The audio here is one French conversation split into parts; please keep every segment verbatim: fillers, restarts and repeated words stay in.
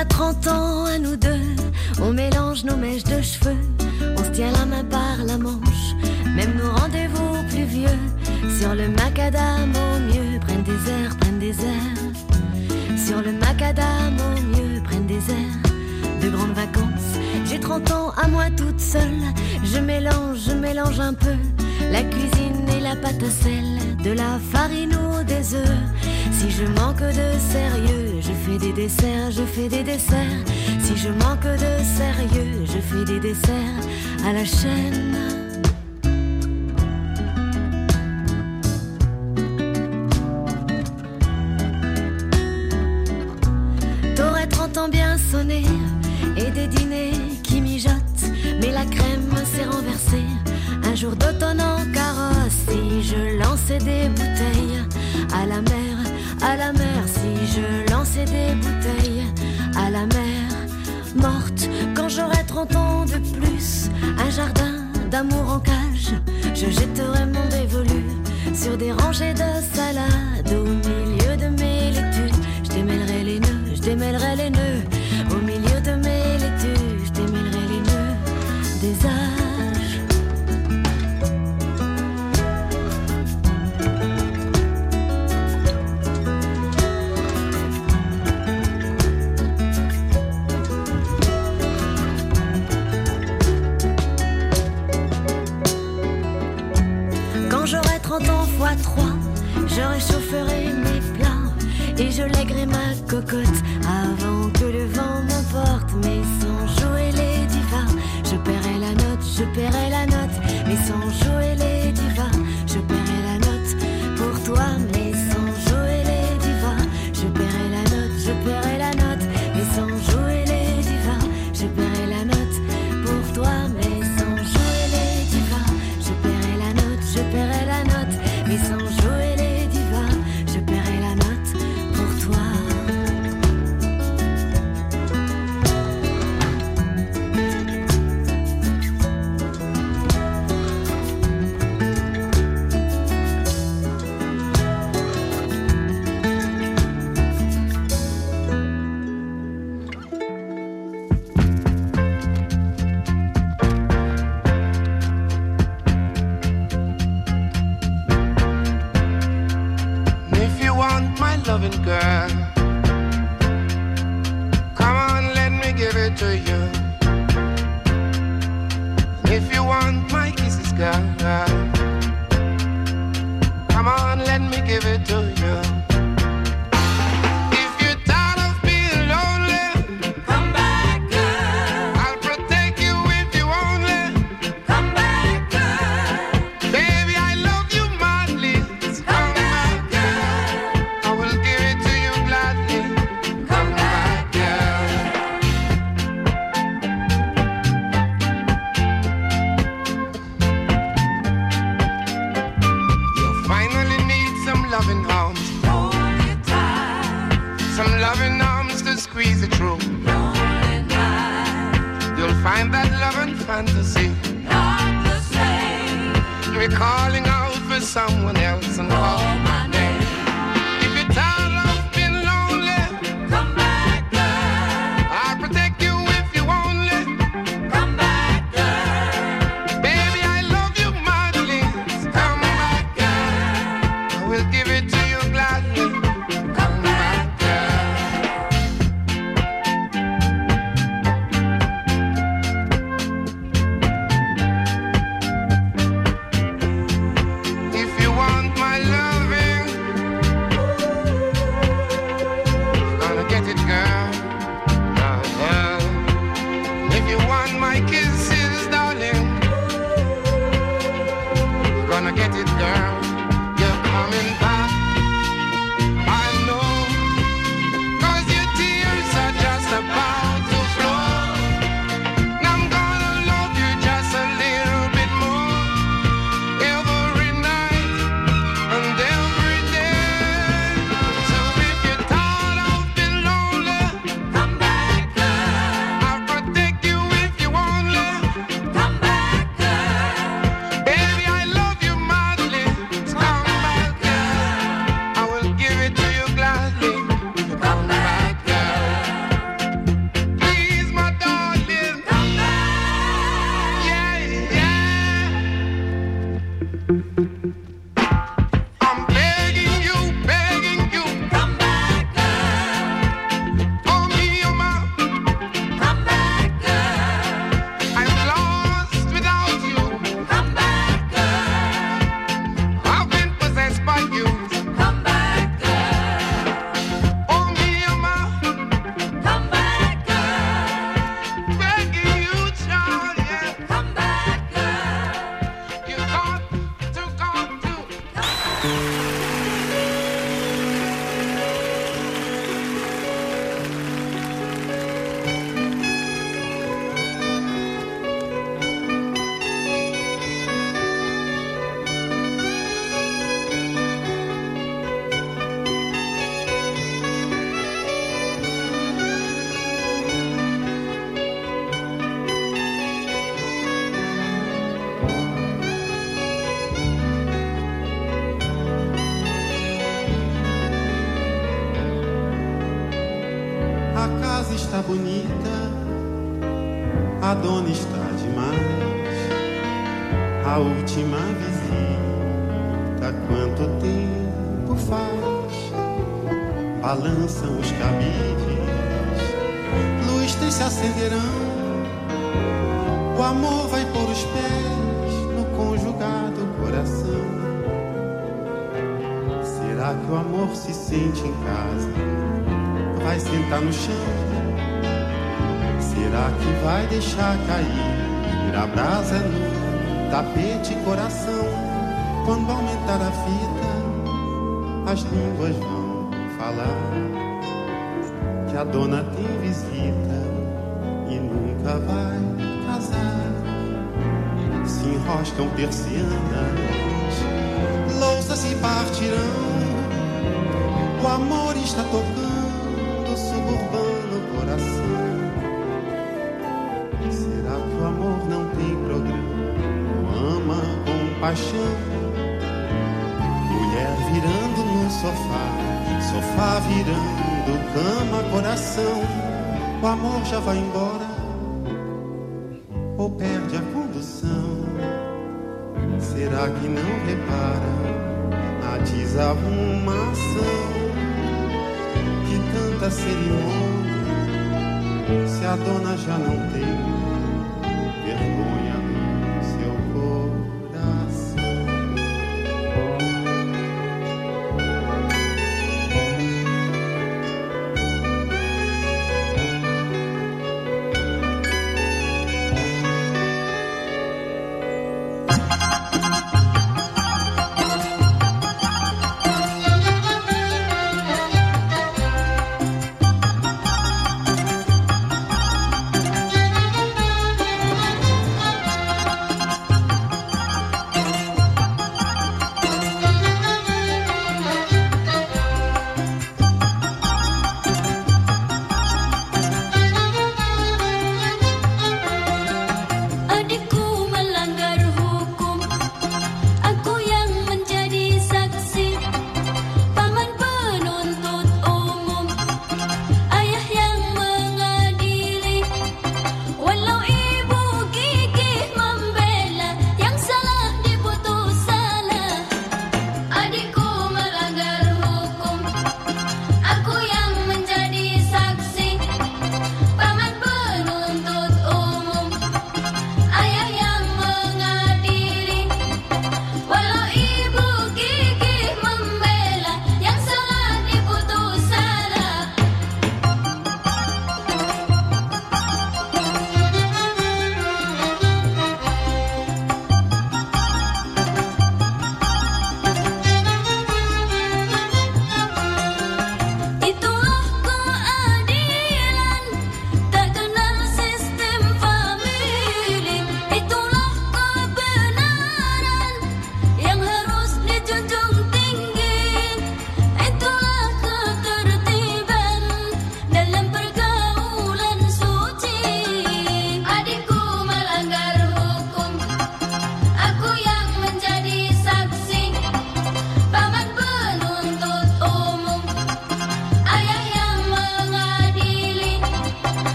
a trente ans à nous deux, on mélange nos mèches de cheveux, on se tient la main par la manche, même nos rendez-vous plus vieux, sur le macadam au mieux, prennent des airs, prennent des airs, sur le macadam au mieux, prennent des airs, de grandes vacances, j'ai trente ans à moi toute seule, je mélange, je mélange un peu, la cuisine et la pâte à sel, de la farine ou des œufs. Si je manque de sérieux, je fais des desserts, je fais des desserts. Si je manque de sérieux, je fais des desserts à la chaîne. T'aurais trente ans bien sonné et des dîners qui mijotent, mais la crème s'est renversée. Un jour d'automne en carrosse, si je lançais des bouteilles à la mer, à la mer, si je lançais des bouteilles à la mer, morte quand j'aurai trente ans de plus, un jardin d'amour en cage, je jetterai mon dévolu sur des rangées de salades au milieu de mes laitues, je démêlerai les nœuds, je démêlerai les nœuds, au milieu de mes laitues, je démêlerai les nœuds des âges. trente ans fois trois, je réchaufferai mes plats et je lèguerai ma cocotte avant que le vent m'emporte. Mais sans jouer les divas, je paierai la note, je paierai la note. Mais sans jouer les divas, je paierai la note pour toi. Mais sans jouer les divas, je paierai la note, je paierai la note. Mais sans jouer les divas, je paierai la note pour toi. Mais sans jouer les divas, je paierai la note, je paierai la note. Mais sans jouer les divas, je paierai la note pour toi. Loving girl, come on, let me give it to you. If you want my kisses, girl, come on, let me give it to you. If you're tired of being lonely, come back, girl. I'll protect you if you only come back, girl. Baby, I love you madly. Come back, girl. I will give it to you gladly. Come back, girl. You finally need some loving arms. Hold it tight. Some loving arms to squeeze it through. Lonely night. You'll find that loving fantasy not the same. You're calling out for someone else and call my name. If you're tired of being lonely, come back, girl. I'll protect you if you only come back, girl. Baby, I love you madly. Come back, girl. I will give it to you gladly. Come back, girl. If you want my loving, A casa está bonita, a dona está demais. A última visita, quanto tempo faz? Balançam os cabides, lustres se acenderão. O amor vai pôr os pés no conjugado coração. Será que o amor se sente em casa? Vai sentar no chão? Será que vai deixar cair a brasa no tapete coração? Quando aumentar a fita, as línguas vão falar que a dona tem visita e nunca vai casar. Se enroscam persianas, louças se partirão. O amor está tocando suburbano coração. Será que o amor não tem programa? O ama com paixão. Mulher virando no sofá, sofá virando cama, coração. O amor já vai embora ou perde a condução? Será que não repara a desarrumação? Que tanta cerimônia, se a dona já não tem vergonha do seu coração.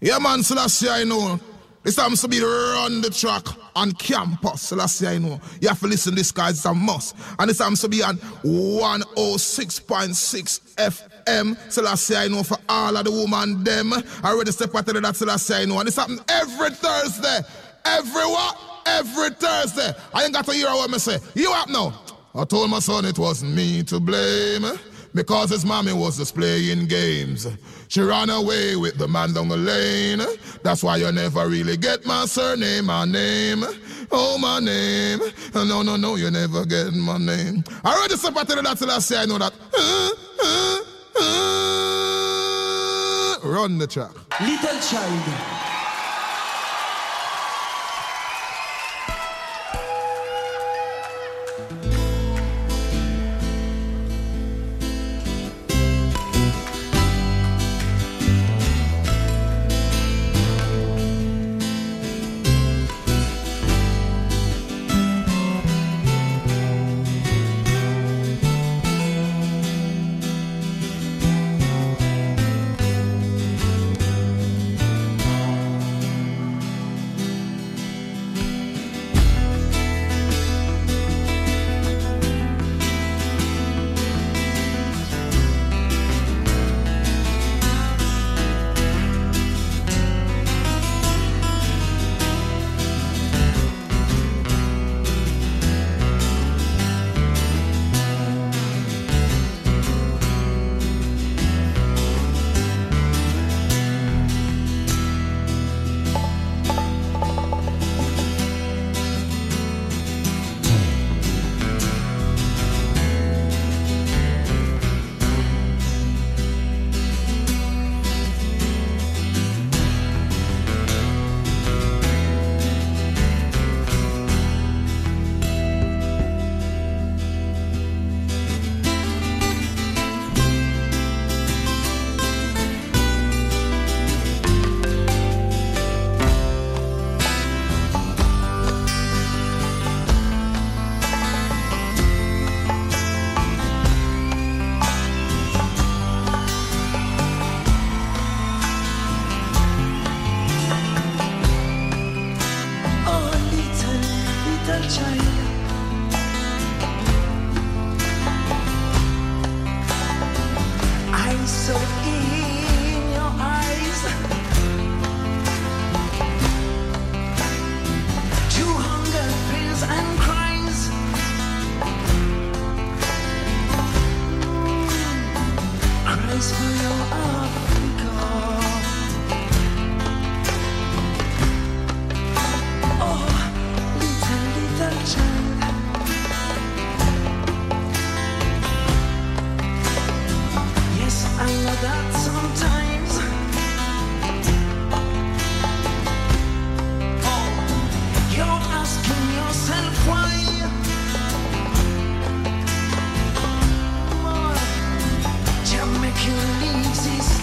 Yeah, man, Selassie, I know. This time to be run the track on campus, Selassie, I know. You have to listen to this, guys, it's a must. And this time to be on one oh six point six F M, Selassie, I know, for all of the women, them. I already step out of that, Selassie, I know. And this happens every Thursday. Every what? Every Thursday. I ain't got to hear what I say. You up now? I told my son it wasn't me to blame, because his mommy was just playing games. She ran away with the man down the lane. That's why you never really get my surname, my name. Oh, my name. No, no, no, you never get my name. I already sympathetic that till I say I know that. Uh, uh, uh. Run the track. Little child. You leave this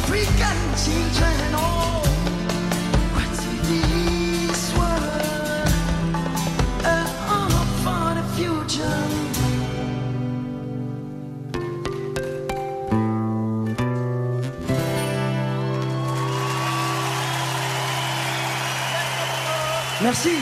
African children, oh, what's this world? A hope for the future. Merci.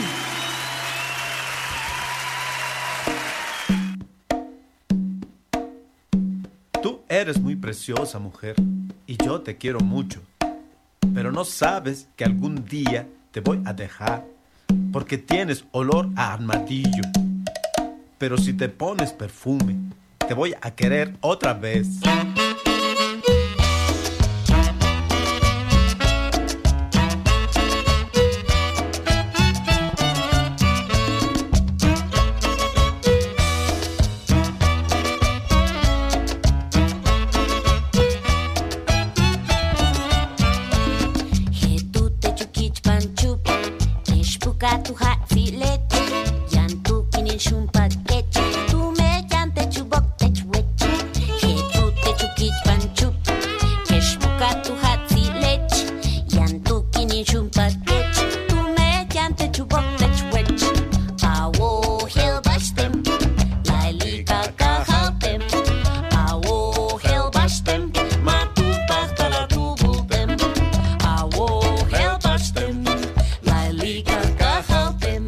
Tú eres muy preciosa, mujer, y yo te quiero mucho. Pero no sabes que algún día te voy a dejar, porque tienes olor a armadillo. Pero si te pones perfume, te voy a querer otra vez. Tu hat filet, yan tu kinin shumpa ketch, tu me yan te chubok te chwet, he tu te chukich pan chup, kesh buka tu hat filet, yan tu kinin shumpa ketch, tu me yan te chubok te chwet, awo hel bashtem, laili kaka haltem, awo hel bashtem, ma tu pachta la tu bultem, awo hel bashtem, laili kaka haltem.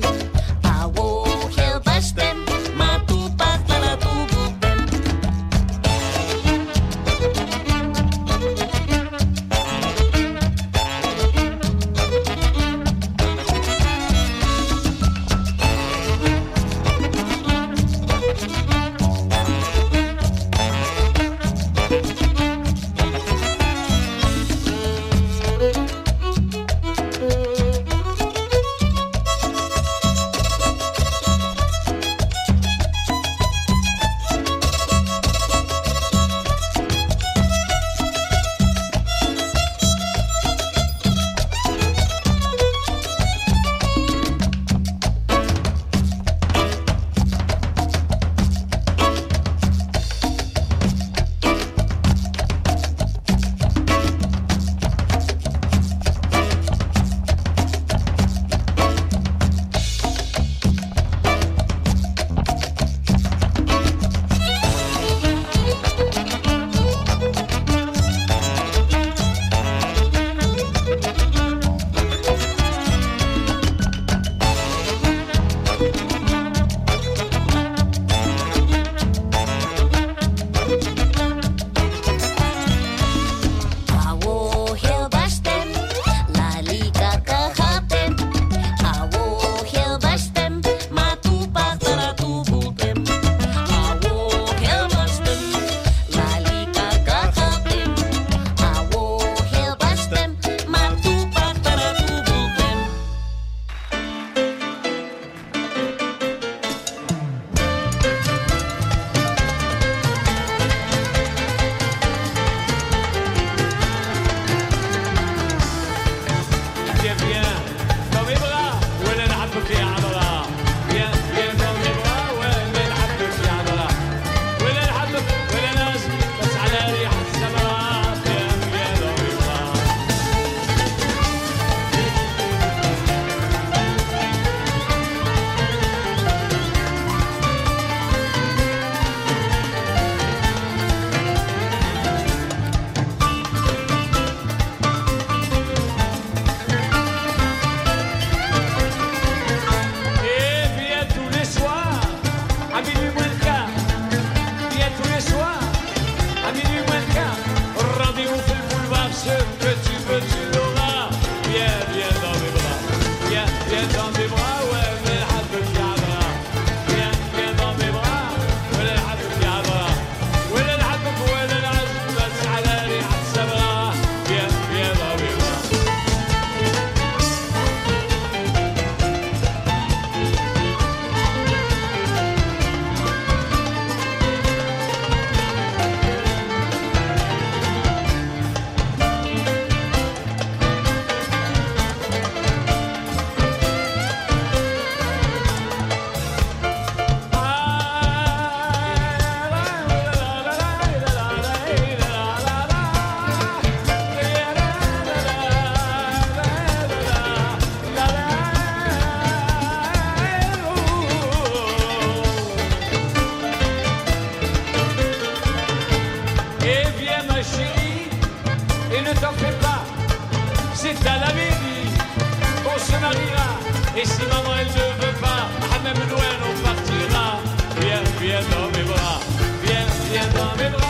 c'est à la mairie qu'on se mariera. Et si maman elle ne veut pas, à même loin on partira. Viens, viens dans mes bras, viens, viens dans mes bras.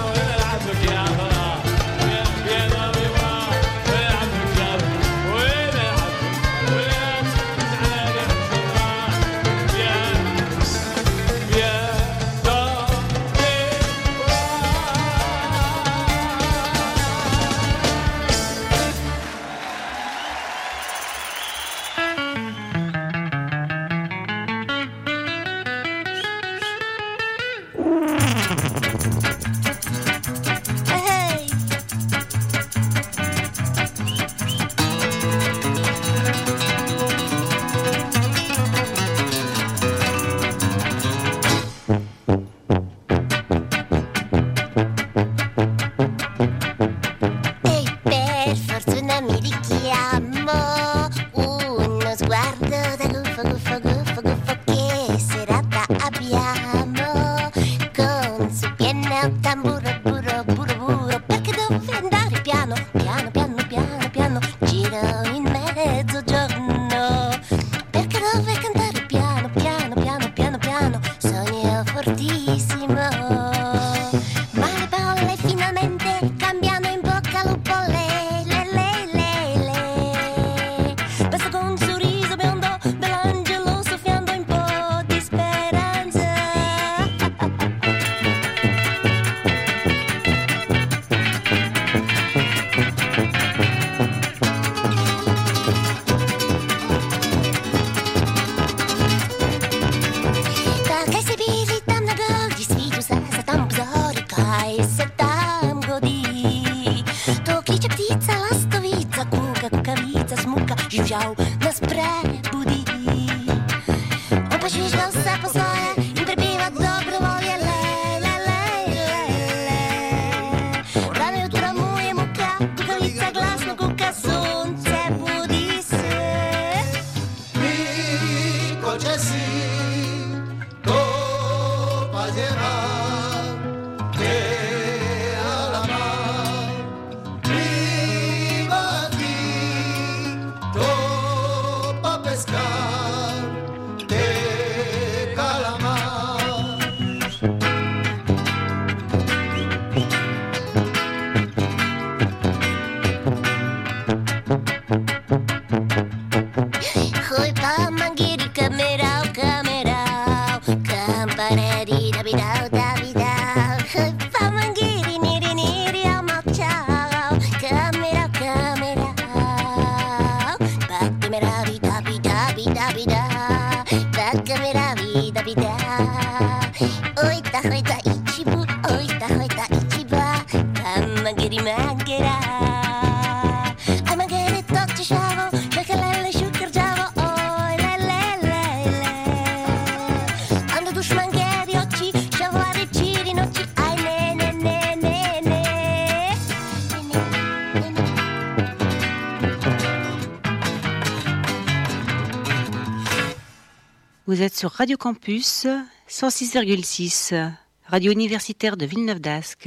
Vous êtes sur Radio Campus cent six virgule six, radio universitaire de Villeneuve-d'Ascq.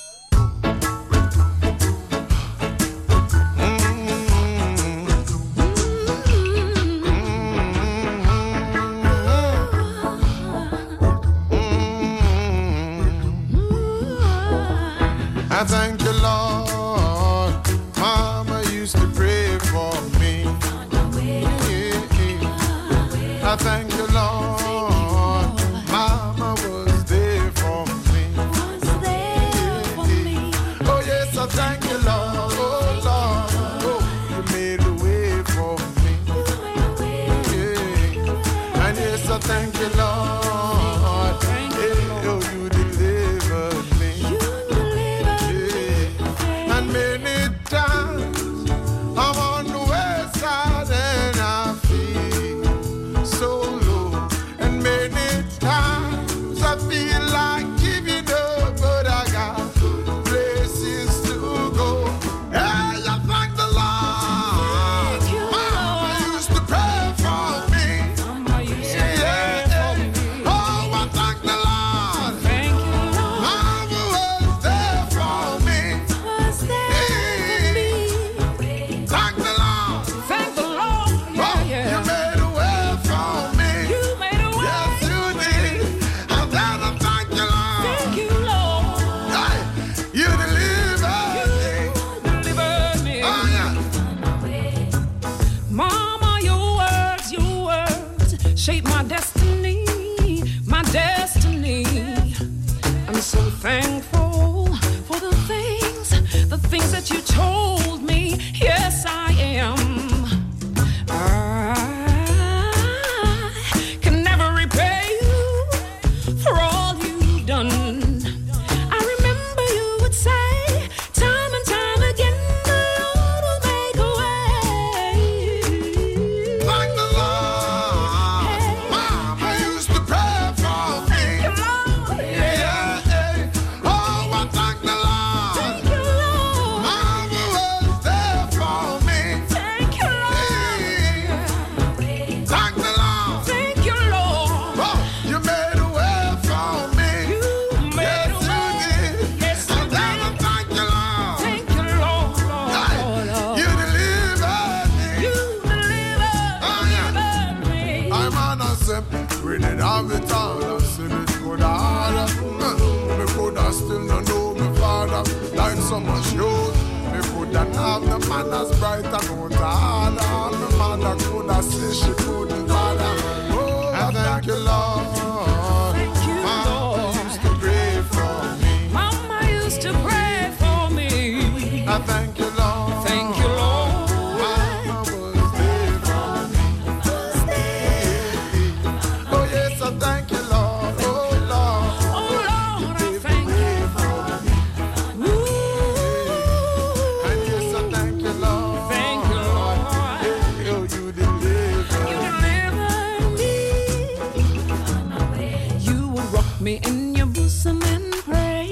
I thank the Lord, Mama used to pray for me. I thank the Lord, Mama was there for me. Oh yes, I thank the Lord, oh Lord, oh, you made a way for me. Yeah. And yes, I thank the Lord, yeah, oh, you delivered me. Yeah. And many times I and have the man as bright and out all. All the mother could have said she couldn't bother. Oh, I thank you, Lord. Thank you, Mama Lord. used to pray for me. Mama used to pray for me. I thank you, Lord. Thank you, Lord. Mama was there for me. Oh, yes, I thank you, Lord. Oh, Lord. Oh, Lord, I thank you. Ooh. And yes, I thank you, Lord. Thank you, Lord. Oh, you deliver. You delivered me. You will rock me in your bosom and pray,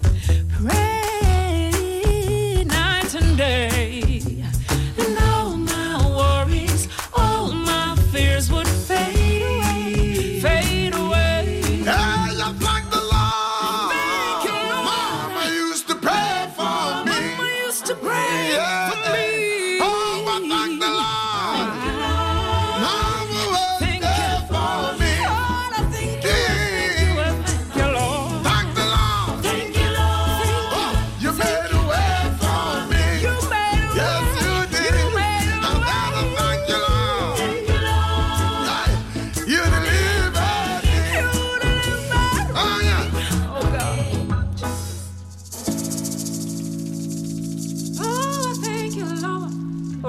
pray night and day. And all my worries, all my fears would fade away, fade away. Hey, I thank the Lord. Thank you, Lord. Mama used to pray for me. Mama used to pray Yeah. for me. Oh, I thank the Lord. Mama was Thank there you. for me. Lord, I thank you. Yeah. Thank you, Lord. Thank the Lord. Thank you, Lord. Oh, you made a way for me. You made a Yes, way. you did. You made a And that I thank you, Lord. Yeah. You delivered me. You delivered me. Oh, yeah. Oh, God. Oh, thank you, Lord. Oh.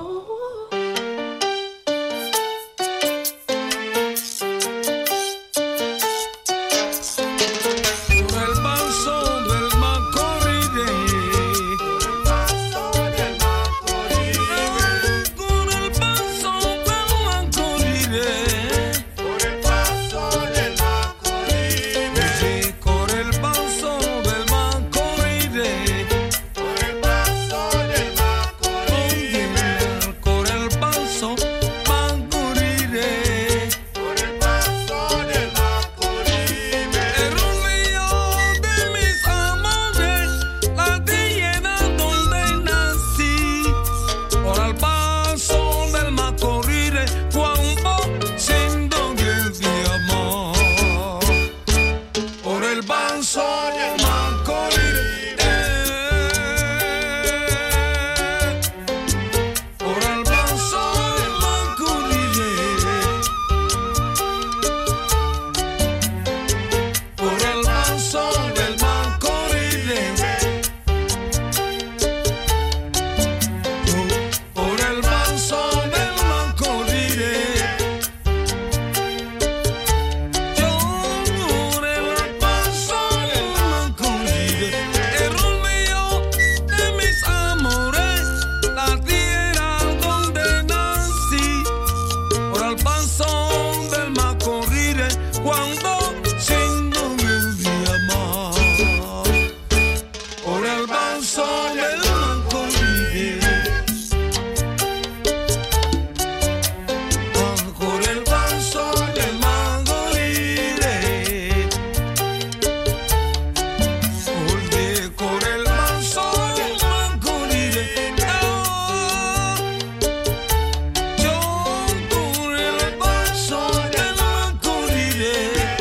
Por el paso del Macorire, con el paso del Macorire, con el paso del Macorire, por el paso del Macorire, sí, con el paso del Macorire, por el paso del Macorire, con el paso Macorire, por el paso del Macorire, el rumillo de mis amores, la tierra donde nací, por el paso del Macorire, cuando siento que te amo, por el paso del Macorire, por el paso del Macorire, por el paso del Macorire, por el paso del Macorire, yo por el paso del Macorire, el rumillo de mis amores, la tierra donde nací, por el paso del Macorire, cuando siento que te amo, por el paso del Macorire, por el paso del Macorire, oye, por el paso del Macorire, yo por el paso del Macorire,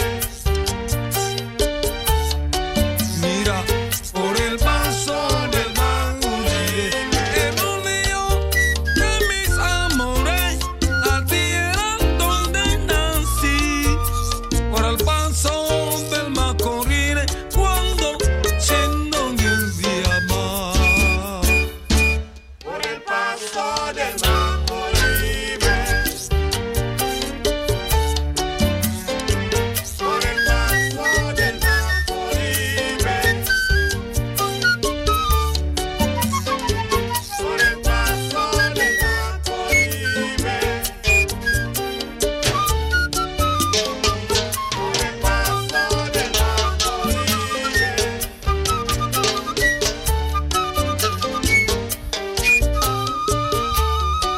mira, por el paso del Macorire, el rumillo de mis amores, la tierra donde nací, por el paso del Macorire, cuando siento que te amo, por el paso del Macorire, por el paso del Macorire, por el paso del Macorire, por el paso del Macorire.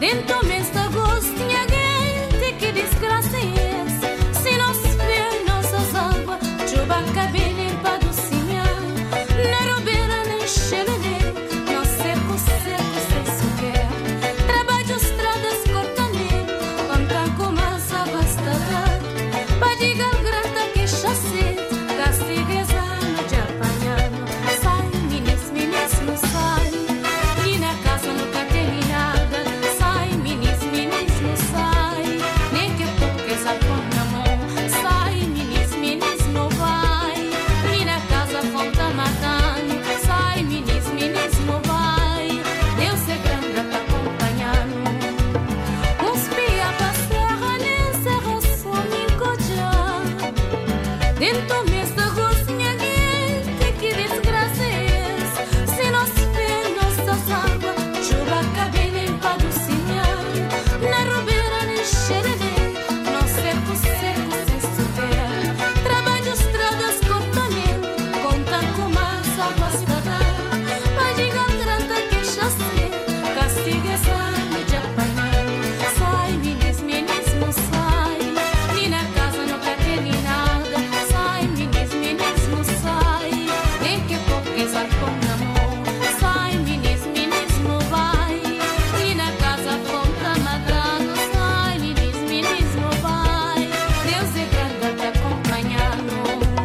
Dentro desta gosto tinha gente que desgraça é essa. Se nós ver nossas águas, chuva cabelo limpa do cinhão. Na robeira nem xerede, nós seco, seco, sem suquer. Trabalho estradas cortane, conta como as águas tadar. Pra digar grata que chasse, castigueza no de apanhando. Sai, minis, minis, não sai. E na casa nunca tem nada. Sai, minis, minis, não sai. Nem que pouco salpão na mão. Sai, minis, minis, não vai. E na casa falta matando. Sai, minis, minis, não vai. Deus é grande, tá acompanhando. Uns pia pra serra, nem serra, só me encojar. Dentro mesmo da gozinha gente que desgraça é essa. Se nós ver nossas águas, chuva cabelo limpa do cinhão. Na robeira nem xerede, nós seco, seco, sem suter. Trabalho estradas cortane, conta como as águas tadar. Pra digar trata que chasse, castiga essa de apanhar. Sai, minis, minis, não sai. Nem na casa nunca tem nada. Sai, minis, minis, não sai. Nem que pouco salpão na mão. Sai, minis, minis, não vai. E na casa falta madrano. Sai, minis, minis, não vai. Deus é grande, tá acompanhando.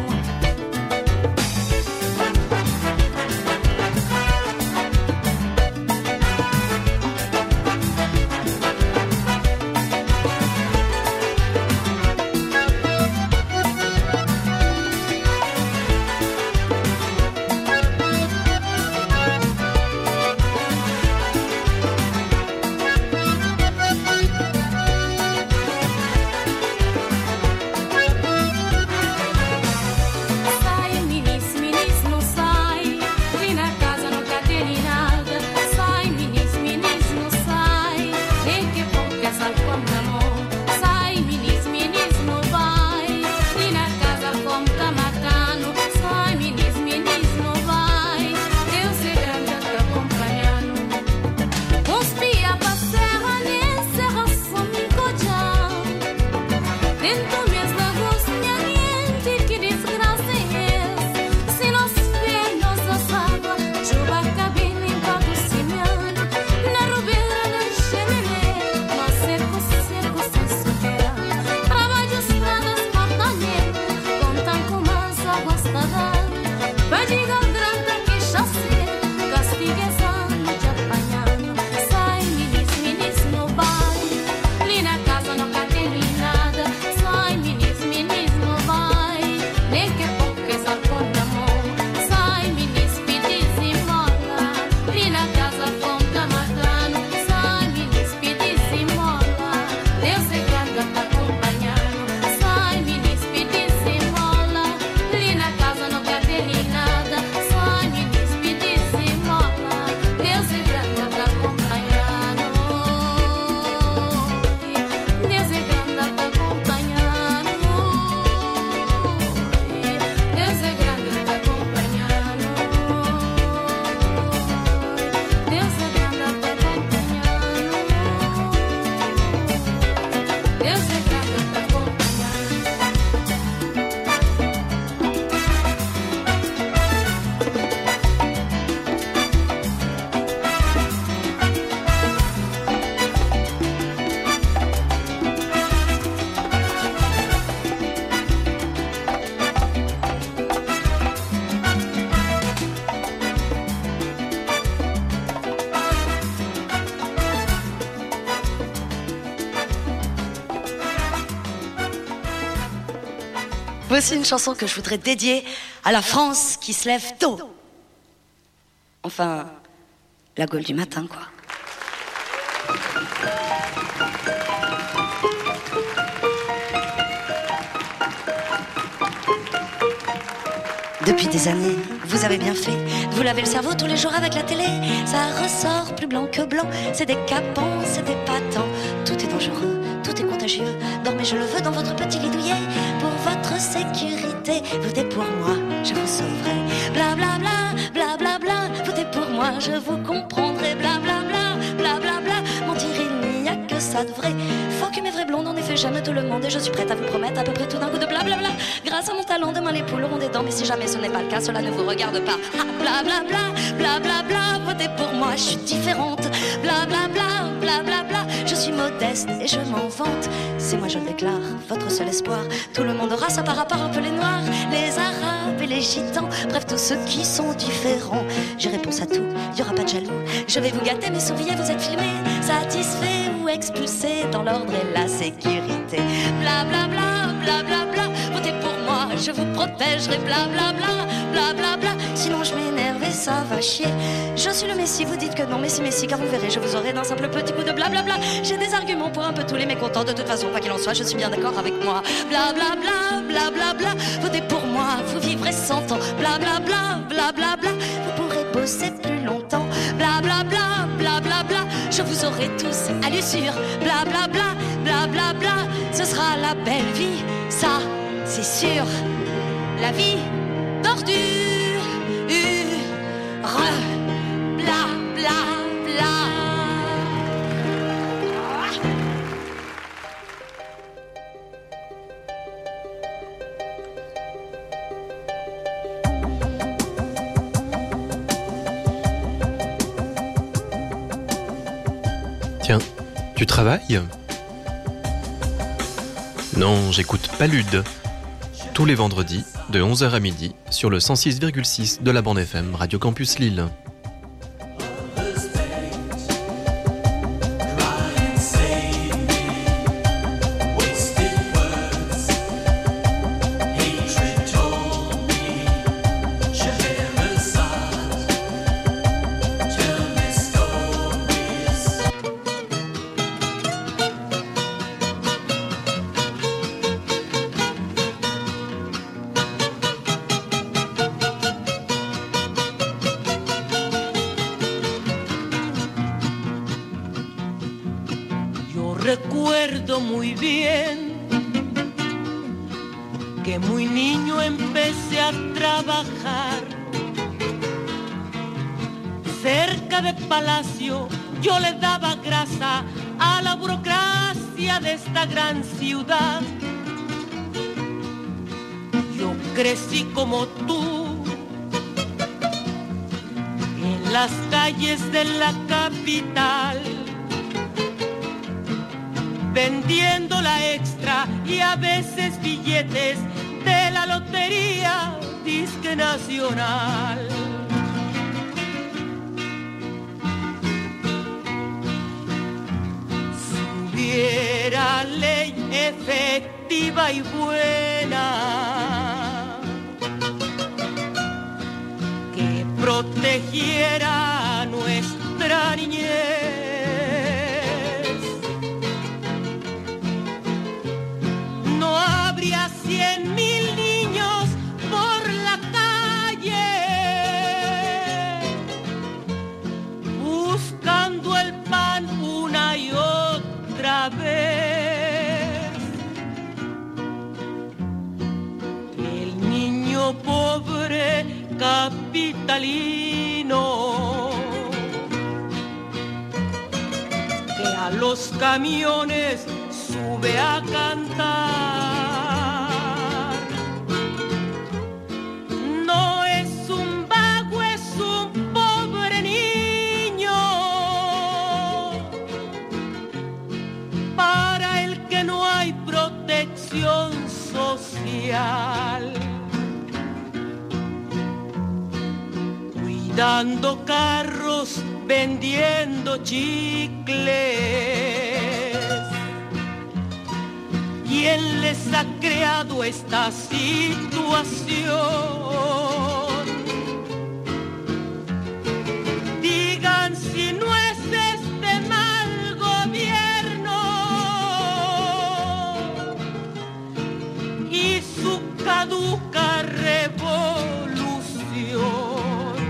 Sai, minis, minis, não sai. E na casa nunca tem nada. Sai, minis, minis, não sai. Nem que pouco salpão na mão. Sai, minis, minis, não vai. E na casa como tá matando. Sai, minis, minis, não vai. Deus é grande, tá acompanhando. Uns pia pra serra, nem serra, só me encojar. Dentro mesmo da gozinha gente que desgraça é essa. Se nós ver nossas águas, chuva cabelo limpa do cinhão. Na robeira nem xerede, nós seco, seco, sem suquer. Trabalho estradas cortane, contam como as águas tadar. Pra digar grata que chasse, castiga essa de apanhando. Sai, minis, minis, não vai. Ali na casa nunca tem nada. Sai, minis, minis, não vai. Nem que pouco salpão na mão. Sai, minis, pedis e mola. Ali na casa falta matando. Sai, minis, pedis e mola. Deus é grande, tá acompanhando. Sai, minis, pedis e mola. Ali na casa nunca tem nada. Sai, minis, pedis e mola. Deus é grande, tá acompanhando. Deus é grande, tá acompanhando. Deus é grande, tá acompanhando. Deus é grande, tá acompanhando. Deus é grande, tá Voici une chanson que je voudrais dédier à la France qui se lève tôt. Enfin, la Gaule du matin, quoi. Depuis des années, vous avez bien fait. Vous lavez le cerveau tous les jours avec la télé. Ça ressort plus blanc que blanc. C'est décapant, c'est épatant. Tout est dangereux, tout est contagieux. Dormez, je le veux, dans votre petit lit douillet. Pour votre sécurité, votez pour moi, je vous sauverai. Bla bla bla, bla bla bla. Votez pour moi, je vous comprendrai. Bla bla bla, bla bla bla. Mentir il n'y ça de vrai. Faut que mes vrais blondes, en effet, j'aime tout le monde. Et je suis prête à vous promettre à peu près tout d'un coup de blablabla. Grâce à mon talent, demain les poules auront des dents. Mais si jamais ce n'est pas le cas, cela ne vous regarde pas. Ah, blablabla, blablabla, votez pour moi, je suis différente. Blablabla, blablabla, je suis modeste et je m'en vante. C'est moi, je le déclare, votre seul espoir. Tout le monde aura ça par rapport un peu les noirs, les arabes et les gitans. Bref, tous ceux qui sont différents. J'ai réponse à tout, y aura pas de jaloux. Je vais vous gâter, mais souriez, vous êtes filmés, satisfaits ou expulsés dans l'ordre et la sécurité. Blablabla, blablabla, votez pour moi, je vous protégerai. Blablabla, blablabla, sinon je m'énerve et ça va chier. Je suis le messie, vous dites que non, messie, messie, car vous verrez, je vous aurai d'un simple petit coup de blablabla. J'ai des arguments pour un peu tous les mécontents. De toute façon, quoi qu'il en soit, je suis bien d'accord avec moi. Blablabla, blablabla, votez pour moi, vous vivrez cent ans. Blablabla, blablabla, vous pourrez bosser plus longtemps. Blablabla, blablabla, je vous aurai tous à l'usure. Blablabla, blablabla, ce sera la belle vie, ça, c'est sûr. La vie d'ordure, re, bla, bla, bla. Tiens, tu travailles ? Non, j'écoute Palude. Tous les vendredis, de onze heures à midi, sur le cent six virgule six de la bande F M Radio Campus Lille. Recuerdo muy bien que muy niño empecé a trabajar cerca de Palacio. Yo le daba grasa a la burocracia de esta gran ciudad. Yo crecí como tú en las calles de la capital, vendiendo la extra y a veces billetes de la lotería disque nacional. Si hubiera ley efectiva y buena que protegiera a nuestra niñez, cien mil niños por la calle buscando el pan una y otra vez. El niño pobre capitalino que a los camiones sube a cantar. Social, cuidando carros, vendiendo chicles. ¿Quién les ha creado esta situación? Digan si no es este mal gobierno y su caduca revolución.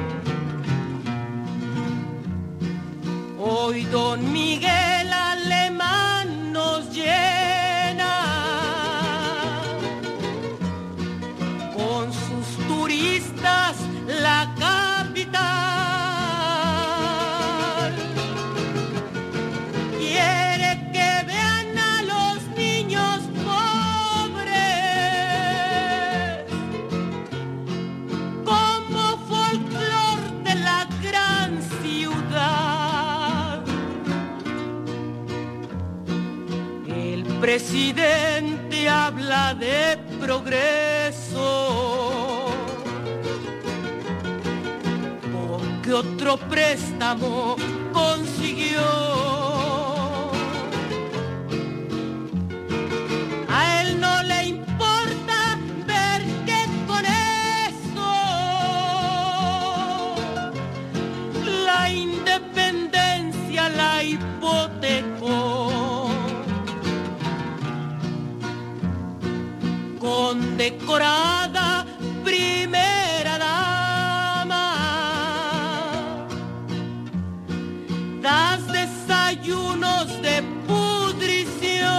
Hoy don Miguel Alemán nos llena con sus presidente habla de progreso, porque otro préstamo consiguió. A él no le importa ver que con eso la independencia la hipotecó. Condecorada primera dama, das desayunos de pudrición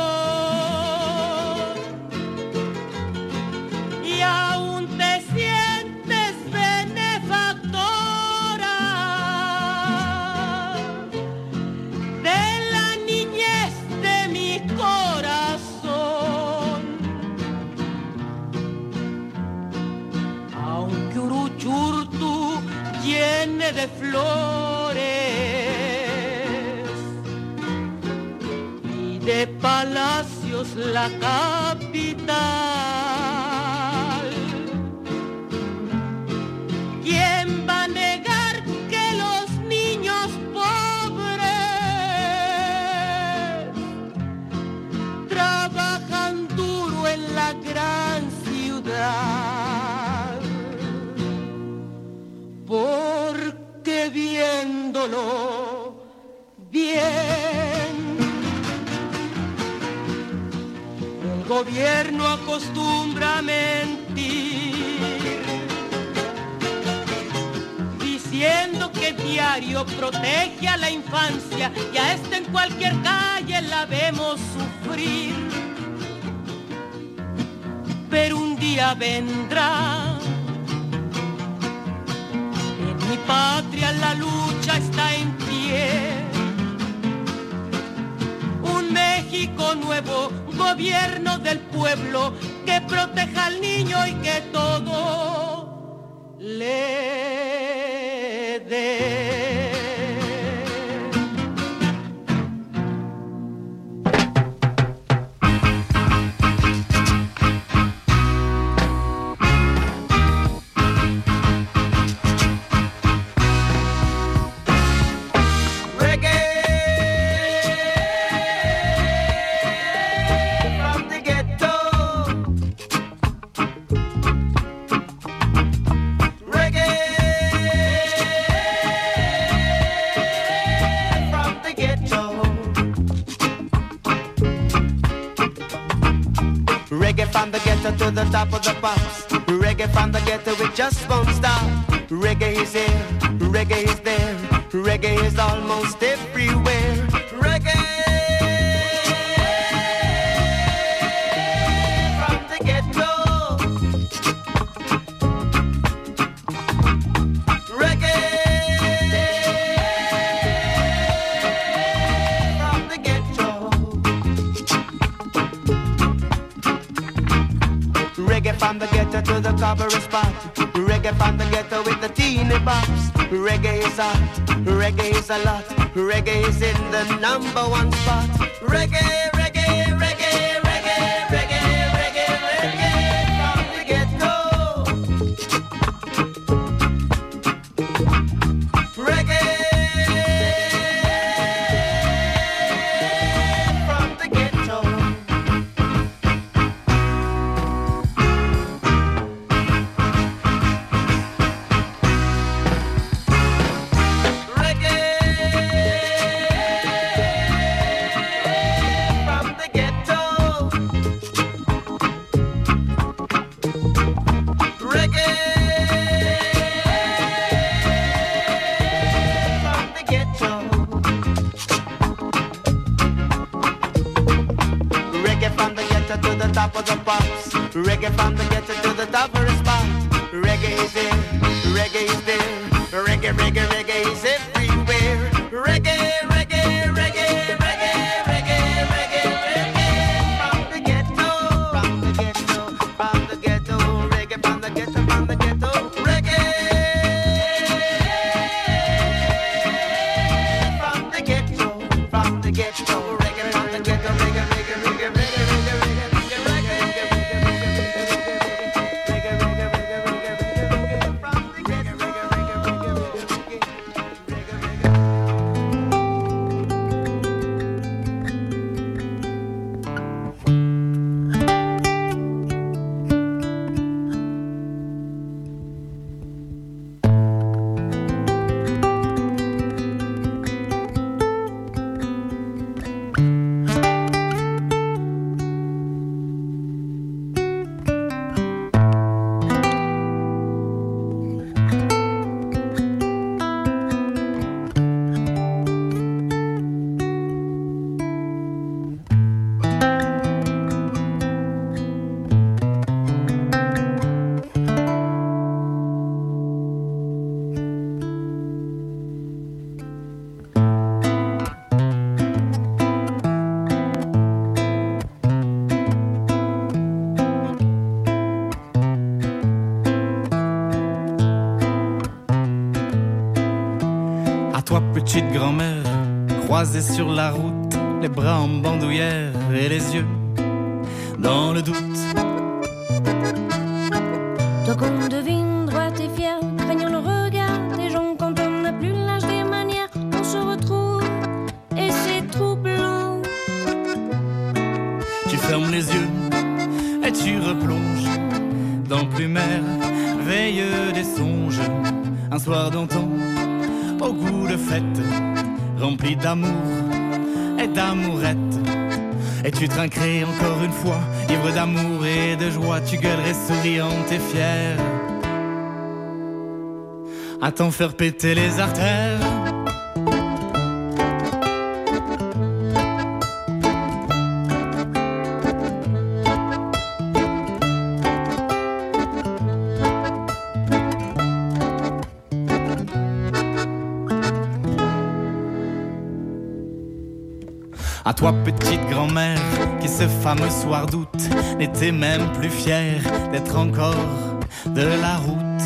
y aún te sientes benefactora de la niñez de mi corazón. Aunque Uruchurtu llene de flores y de palacios la capital, ¿quién va a negar que los niños pobres trabajan duro en la gran ciudad? Porque viéndolo bien, el gobierno acostumbra a mentir, diciendo que diario protege a la infancia y a esta en cualquier calle la vemos sufrir. Pero un día vendrá, en mi patria la lucha está en pie, un México nuevo, gobierno del pueblo, que proteja al niño y que todo le dé. Reggae from the ghetto to the top of the pops. Reggae from the ghetto, it just won't stop. Reggae is here, reggae is there, reggae is almost everywhere. Reggae from the ghetto. Reggae from the ghetto. Reggae from the ghetto to the cabaret spot. Reggae from the ghetto with the teeny bops. Reggae is hot, reggae is a lot. Reggae is in the number one spot. Reggae, reggae, reggae, reggae, reggae, reggae, reggae from the ghetto. Reggae from the ghetto. Top of the pops. Reggae from the ghetto to the top of the spot. Reggae is there, reggae is there, reggae, reggae, reggae is everywhere. Reggae, reggae, reggae, reggae, reggae, reggae, reggae from the ghetto, from the ghetto, from the ghetto, reggae from the ghetto, from the ghetto, reggae from the ghetto, from the ghetto, reggae from the ghetto, reggae, reggae, reggae. petite grand-mère, croisée sur la route, les bras en bandoulière et les yeux dans le doute. Toi qu'on devine droite et fier, craignant le regard des gens quand on n'a plus l'âge des manières, on se retrouve et c'est troublant. Tu fermes les yeux et tu replonges dans le plus merveilleux des songes. Un soir d'antan, au goût de fête, rempli d'amour et d'amourette. Et tu trinquerais encore une fois, ivre d'amour et de joie, tu gueulerais souriante et fière, à t'en faire péter les artères. À toi petite grand-mère, qui ce fameux soir d'août n'était même plus fière d'être encore de la route.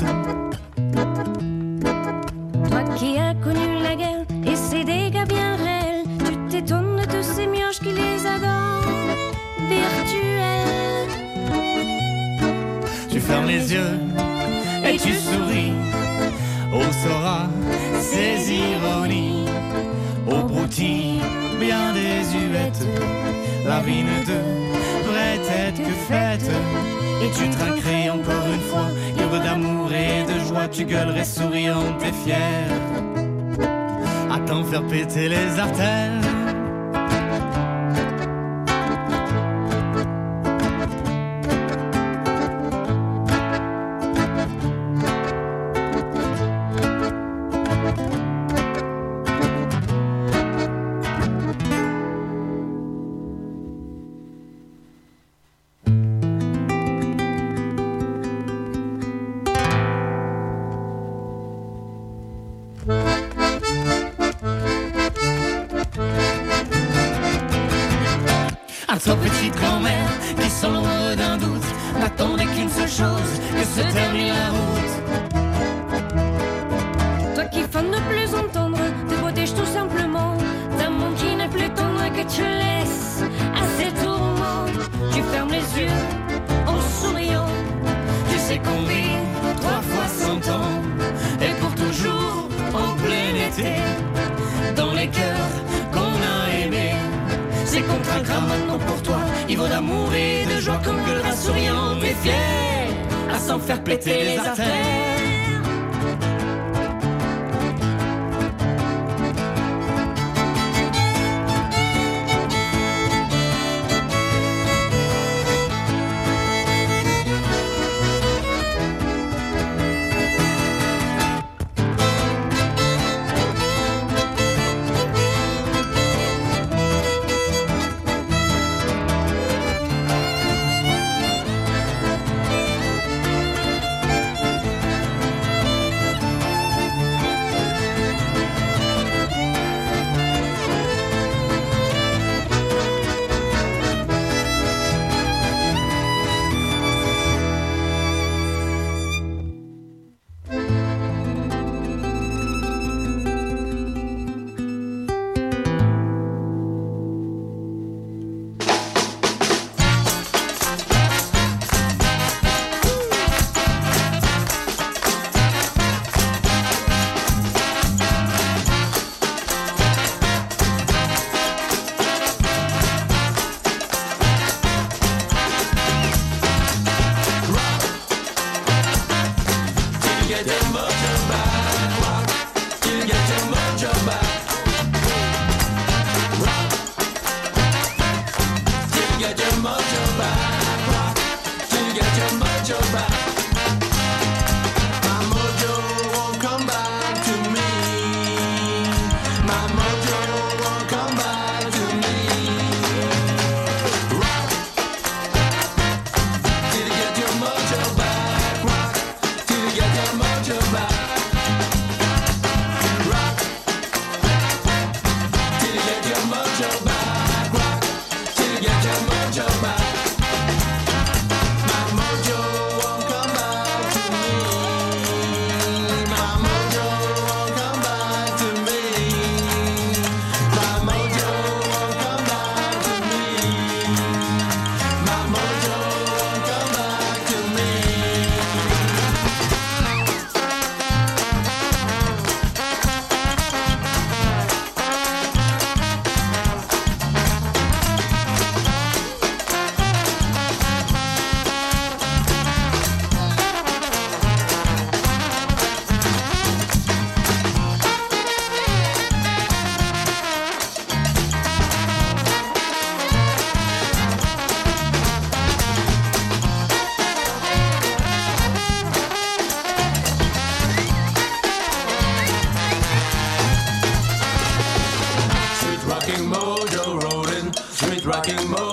Toi qui as connu la guerre et ses dégâts bien réels, tu t'étonnes de ces mioches qui les adorent virtuels. Tu fermes les yeux et tu souris, oh Sora, ces ironies, oh broutilles bien désuète, la vie ne devrait être que faite. Et tu trinquerais encore une fois, ivre d'amour et de joie, tu gueulerais souriante et fière, à t'en faire péter les artères. Toi petite grand-mère qui sans l'ombre d'un doute n'attendait qu'une seule chose, que se termine la route. Toi qui fan de plus entendre, te protège tout simplement d'un monde qui n'est plus tendre et que tu laisses à ses tourments. Tu fermes les yeux en souriant, tu sais qu'on vit trois fois cent ans et pour toujours en plein été, dans les cœurs qu'on a aimés. C'est qu'on trinquera maintenant pour toi, ivre d'amour et de joie, qu'on gueulera souriante et fière, à s'en faire péter les artères. rocking, move.